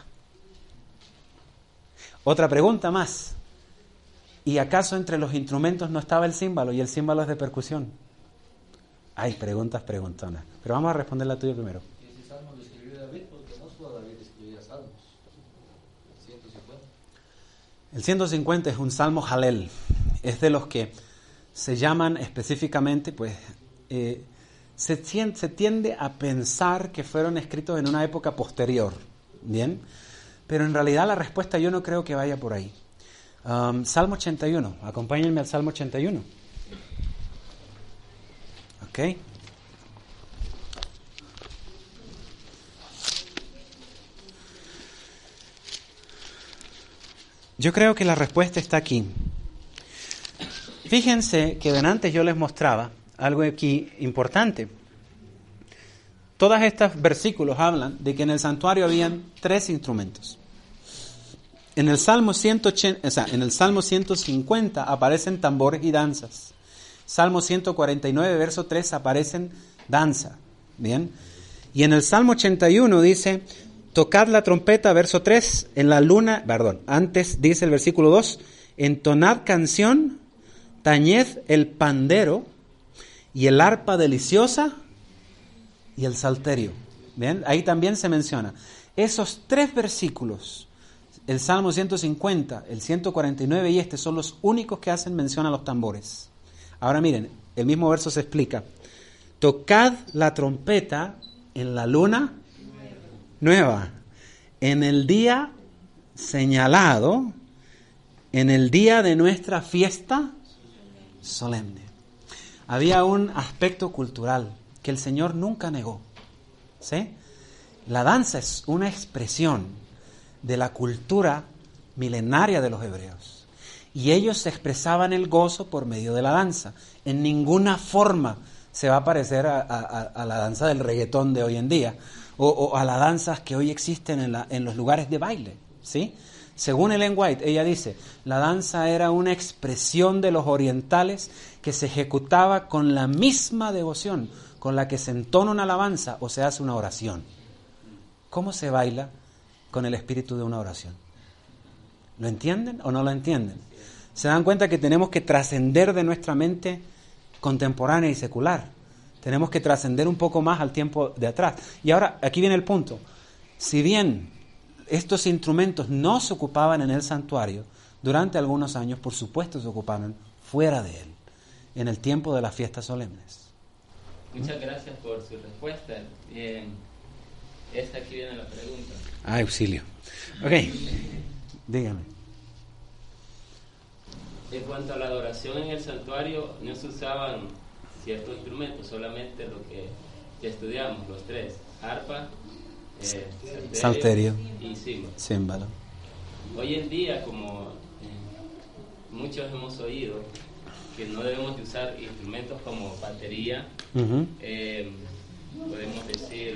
Otra pregunta más. ¿Y acaso entre los instrumentos no estaba el címbalo y el címbalo es de percusión? Hay preguntas preguntonas. Pero vamos a responder la tuya primero. Ese salmo lo escribió David porque no solo David escribía salmos. 150. El 150 es un salmo Halel. Es de los que se llaman específicamente, pues, se tiende a pensar que fueron escritos en una época posterior. ¿Bien? Pero en realidad la respuesta yo no creo que vaya por ahí. Salmo 81. Acompáñenme al Salmo 81. ¿Ok? Yo creo que la respuesta está aquí. Fíjense que antes yo les mostraba algo aquí importante. Todos estos versículos hablan de que en el santuario habían 3 instrumentos. En el Salmo 150 aparecen tambores y danzas. Salmo 149, verso 3 aparecen danza. ¿Bien? Y en el Salmo 81 dice, tocad la trompeta, verso 3, en la luna, antes dice el versículo 2, entonad canción, tañed el pandero y el arpa deliciosa y el salterio. ¿Bien? Ahí también se menciona. Esos 3 versículos, el Salmo 150, el 149 y este, son los únicos que hacen mención a los tambores. Ahora miren, el mismo verso se explica. Tocad la trompeta en la luna nueva, en el día señalado, en el día de nuestra fiesta solemne. Había un aspecto cultural que el Señor nunca negó. ¿Sí? La danza es una expresión de la cultura milenaria de los hebreos. Y ellos expresaban el gozo por medio de la danza. En ninguna forma se va a parecer a la danza del reggaetón de hoy en día o a las danzas que hoy existen en los lugares de baile. ¿Sí? Según Ellen White, ella dice, la danza era una expresión de los orientales que se ejecutaba con la misma devoción con la que se entona una alabanza o se hace una oración. ¿Cómo se baila con el espíritu de una oración? ¿Lo entienden o no lo entienden? Se dan cuenta que tenemos que trascender de nuestra mente contemporánea y secular. Tenemos que trascender un poco más al tiempo de atrás. Y ahora, aquí viene el punto. Si bien estos instrumentos no se ocupaban en el santuario, durante algunos años, por supuesto, se ocuparon fuera de él, en el tiempo de las fiestas solemnes. Muchas gracias por su respuesta. Esta aquí viene la pregunta. Auxilio. Ok, dígame. En cuanto a la adoración en el santuario, no se usaban ciertos instrumentos, solamente lo que estudiamos, los 3, arpa, salterio y címbalo. Címbalo. Hoy en día, como muchos hemos oído que no debemos de usar instrumentos como batería, Ujú. podemos decir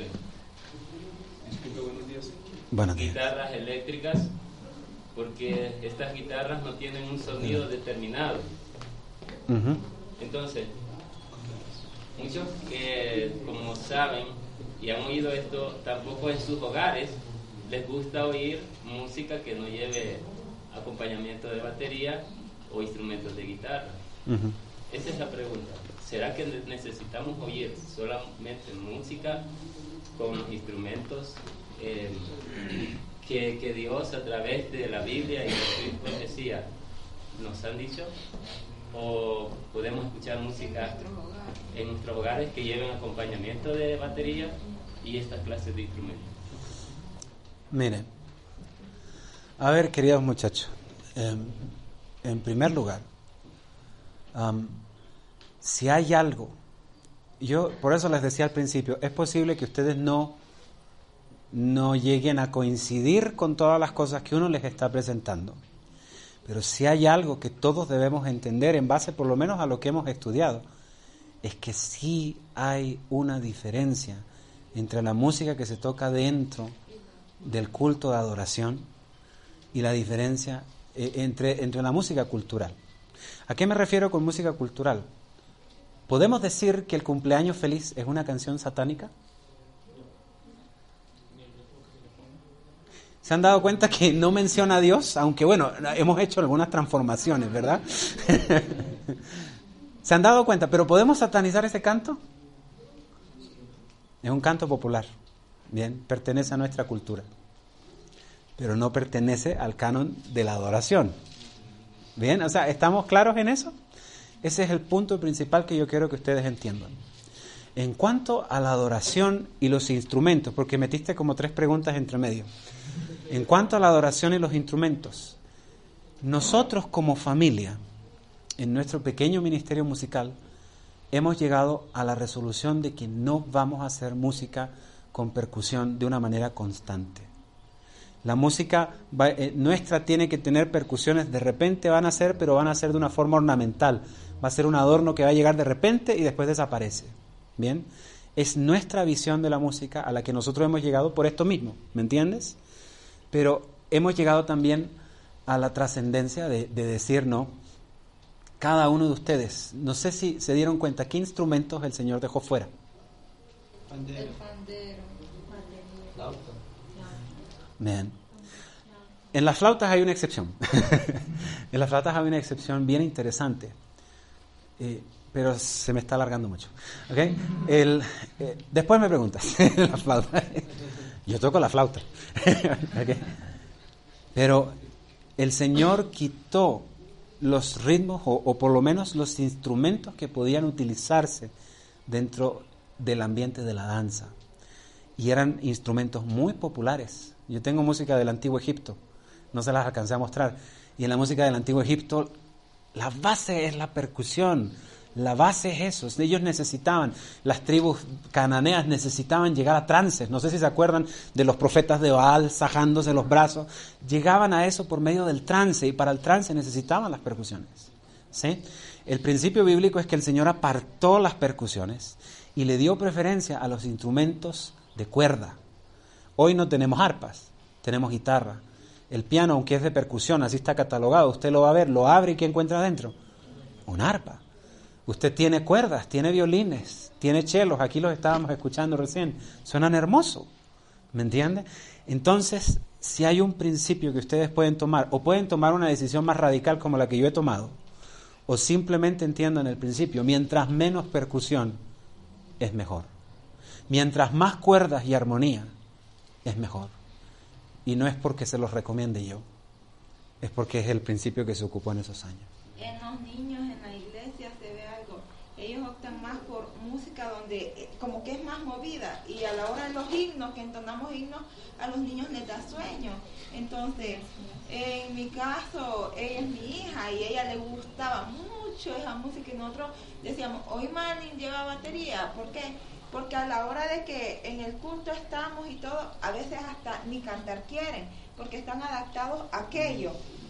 Buenos días. guitarras eléctricas, porque estas guitarras no tienen un sonido determinado. Ujú. Entonces, muchos que, como saben y han oído esto, tampoco en sus hogares les gusta oír música que no lleve acompañamiento de batería o instrumentos de guitarra. Ujú. Esa es la pregunta. ¿Será que necesitamos oír solamente música con los instrumentos que Dios a través de la Biblia y de su profecía nos han dicho? ¿O podemos escuchar música en nuestros hogares que lleven acompañamiento de batería y estas clases de instrumentos? Miren, a ver, queridos muchachos, en primer lugar, si hay algo, yo por eso les decía al principio, es posible que ustedes no lleguen a coincidir con todas las cosas que uno les está presentando, pero si hay algo que todos debemos entender en base por lo menos a lo que hemos estudiado, es que sí hay una diferencia entre la música que se toca dentro del culto de adoración y la diferencia entre la música cultural. ¿A qué me refiero con música cultural? ¿Podemos decir que el cumpleaños feliz es una canción satánica? ¿Se han dado cuenta que no menciona a Dios? Aunque bueno, hemos hecho algunas transformaciones, ¿verdad? ¿Se han dado cuenta? ¿Pero podemos satanizar ese canto? Es un canto popular. Bien, pertenece a nuestra cultura, pero no pertenece al canon de la adoración. Bien, o sea, ¿estamos claros en eso? Ese es el punto principal que yo quiero que ustedes entiendan. En cuanto a la adoración y los instrumentos, porque metiste como 3 preguntas entre medio. En cuanto a la adoración y los instrumentos, nosotros como familia, en nuestro pequeño ministerio musical, hemos llegado a la resolución de que no vamos a hacer música con percusión de una manera constante. La música nuestra tiene que tener percusiones, de repente van a ser, pero van a ser de una forma ornamental. Va a ser un adorno que va a llegar de repente y después desaparece. ¿Bien? Es nuestra visión de la música a la que nosotros hemos llegado por esto mismo, ¿me entiendes? Pero hemos llegado también a la trascendencia de decir, no, cada uno de ustedes, no sé si se dieron cuenta, ¿qué instrumentos el Señor dejó fuera? El pandero. Flauta. Bien. En las flautas hay una excepción. En las flautas hay una excepción bien interesante. Pero se me está alargando mucho. ¿Okay? Después me preguntas. La flauta. Yo toco la flauta. ¿Okay? Pero el Señor quitó los ritmos o por lo menos los instrumentos que podían utilizarse dentro del ambiente de la danza. Y eran instrumentos muy populares. Yo tengo música del Antiguo Egipto, no se las alcancé a mostrar. Y en la música del Antiguo Egipto, la base es la percusión, la base es eso. Ellos necesitaban, las tribus cananeas necesitaban llegar a trances. No sé si se acuerdan de los profetas de Baal sajándose los brazos. Llegaban a eso por medio del trance, y para el trance necesitaban las percusiones. ¿Sí? El principio bíblico es que el Señor apartó las percusiones y le dio preferencia a los instrumentos de cuerda. Hoy no tenemos arpas, tenemos guitarra. El piano, aunque es de percusión, así está catalogado, usted lo va a ver, lo abre y ¿qué encuentra adentro? Un arpa. Usted tiene cuerdas, tiene violines, tiene chelos, aquí los estábamos escuchando recién, suenan hermosos, ¿me entiende? Entonces, si hay un principio que ustedes pueden tomar, o pueden tomar una decisión más radical como la que yo he tomado, o simplemente entiendan el principio, mientras menos percusión es mejor. Mientras más cuerdas y armonía es mejor. Y no es porque se los recomiende yo, es porque es el principio que se ocupó en esos años. En los niños en la iglesia se ve algo, ellos optan más por música donde como que es más movida, y a la hora de los himnos, que entonamos himnos, a los niños les da sueño. Entonces, en mi caso, ella es mi hija y a ella le gustaba mucho esa música, y nosotros decíamos, hoy Marlene lleva batería. ¿Por qué? Porque a la hora de que en el culto estamos y todo, a veces hasta ni cantar quieren, porque están adaptados a aquello.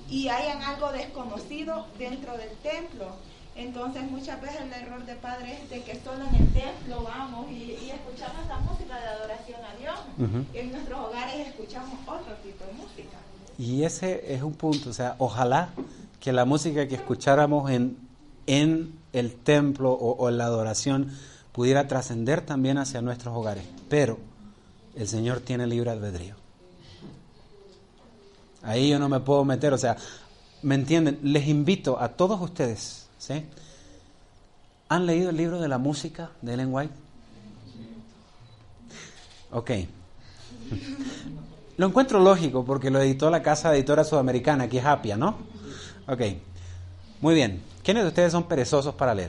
y hayan algo desconocido dentro del templo. Entonces muchas veces el error de padres es de que solo en el templo vamos y escuchamos la música de adoración a Dios. En nuestros hogares escuchamos otro tipo de música. Y ese es un punto, o sea, ojalá que la música que escucháramos en el templo o en la adoración pudiera trascender también hacia nuestros hogares. Pero el Señor tiene libre albedrío. Ahí yo no me puedo meter, o sea, ¿me entienden? Les invito a todos ustedes, ¿sí? ¿Han leído el libro de la música de Ellen White? Ok. Lo encuentro lógico porque lo editó la casa editora sudamericana, que es Apia, ¿no? Ok. Muy bien. ¿Quiénes de ustedes son perezosos para leer?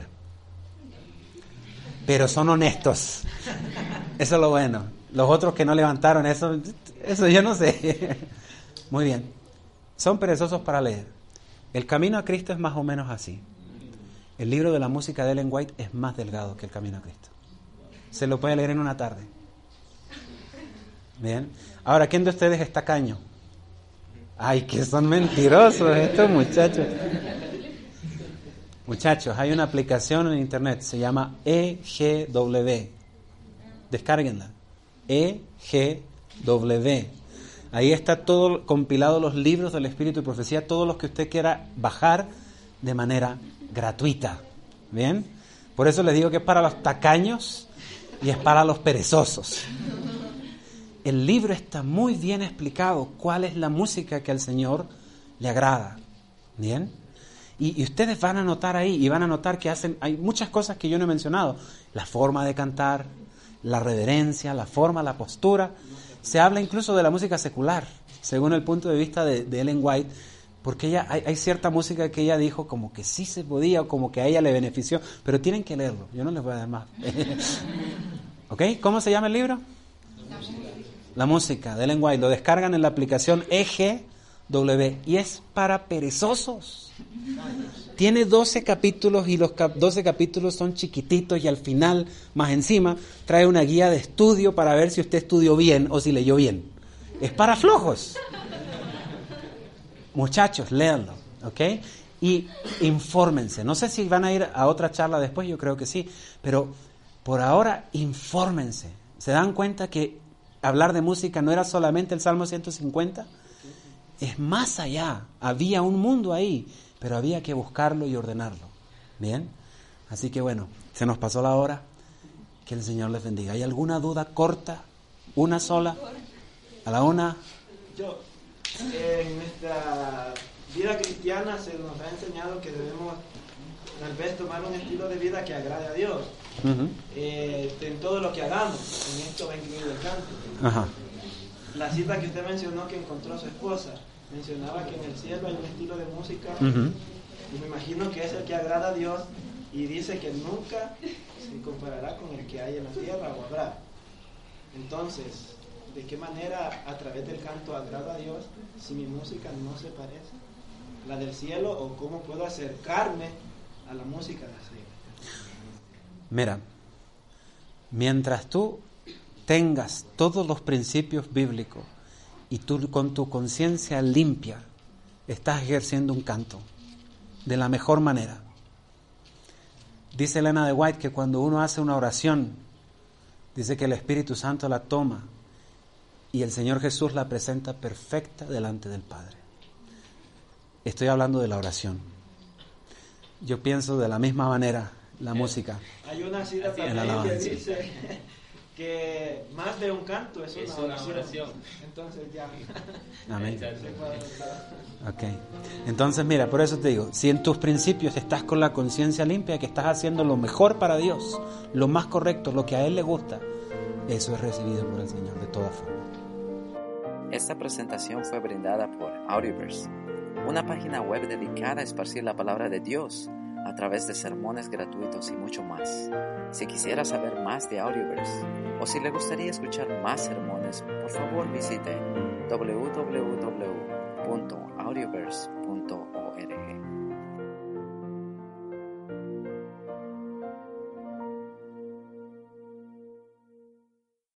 Pero son honestos. Eso es lo bueno. Los otros que no levantaron, eso yo no sé. Muy bien. Son perezosos para leer. El Camino a Cristo es más o menos así. El libro de la música de Ellen White es más delgado que el Camino a Cristo. Se lo puede leer en una tarde. Bien. Ahora, ¿quién de ustedes es tacaño? Ay, que son mentirosos estos muchachos. Muchachos, hay una aplicación en internet, se llama EGW. Descárguenla. EGW. Ahí está todo compilado, los libros del Espíritu y Profecía, todos los que usted quiera bajar de manera gratuita. ¿Bien? Por eso les digo que es para los tacaños y es para los perezosos. El libro está muy bien explicado cuál es la música que al Señor le agrada. ¿Bien? Y ustedes van a notar ahí, y van a notar que hay muchas cosas que yo no he mencionado. La forma de cantar, la reverencia, la forma, la postura. Se habla incluso de la música secular, según el punto de vista de Ellen White, porque hay cierta música que ella dijo como que sí se podía, o como que a ella le benefició, pero tienen que leerlo, yo no les voy a dar más. ¿Ok? ¿Cómo se llama el libro? La música de Ellen White. Lo descargan en la aplicación EGW y es para perezosos. Tiene 12 capítulos y los 12 capítulos son chiquititos y al final, más encima, trae una guía de estudio para ver si usted estudió bien o si leyó bien. Es para flojos. Muchachos, léanlo, ¿ok? Y infórmense. No sé si van a ir a otra charla después, yo creo que sí, pero por ahora infórmense. ¿Se dan cuenta que hablar de música no era solamente el Salmo 150? Es más allá. Había un mundo ahí, pero había que buscarlo y ordenarlo. ¿Bien? Así que bueno, se nos pasó la hora. Que el Señor les bendiga. ¿Hay alguna duda corta? ¿Una sola? ¿A la una? En nuestra vida cristiana se nos ha enseñado que debemos tal vez tomar un estilo de vida que agrade a Dios. En todo lo que hagamos. En esto va incluido el canto. Ajá. La cita que usted mencionó que encontró a su esposa, mencionaba que en el cielo hay un estilo de música y me imagino que es el que agrada a Dios y dice que nunca se comparará con el que hay en la tierra o habrá. Entonces, ¿de qué manera a través del canto agrada a Dios si mi música no se parece a la del cielo, o cómo puedo acercarme a la música del cielo? Mira, mientras tú tengas todos los principios bíblicos y tú con tu conciencia limpia estás ejerciendo un canto de la mejor manera. Dice Elena de White que cuando uno hace una oración, dice que el Espíritu Santo la toma y el Señor Jesús la presenta perfecta delante del Padre. Estoy hablando de la oración. Yo pienso de la misma manera la música. Hay una cita también que dice que más de un canto es una oración. Entonces ya. Amén. Ok. Entonces mira, por eso te digo, si en tus principios estás con la conciencia limpia, que estás haciendo lo mejor para Dios, lo más correcto, lo que a Él le gusta, eso es recibido por el Señor de todas formas. Esta presentación fue brindada por Audioverse, una página web dedicada a esparcir la palabra de Dios a través de sermones gratuitos y mucho más. Si quisiera saber más de Audioverse o si le gustaría escuchar más sermones, por favor visite www.audioverse.org.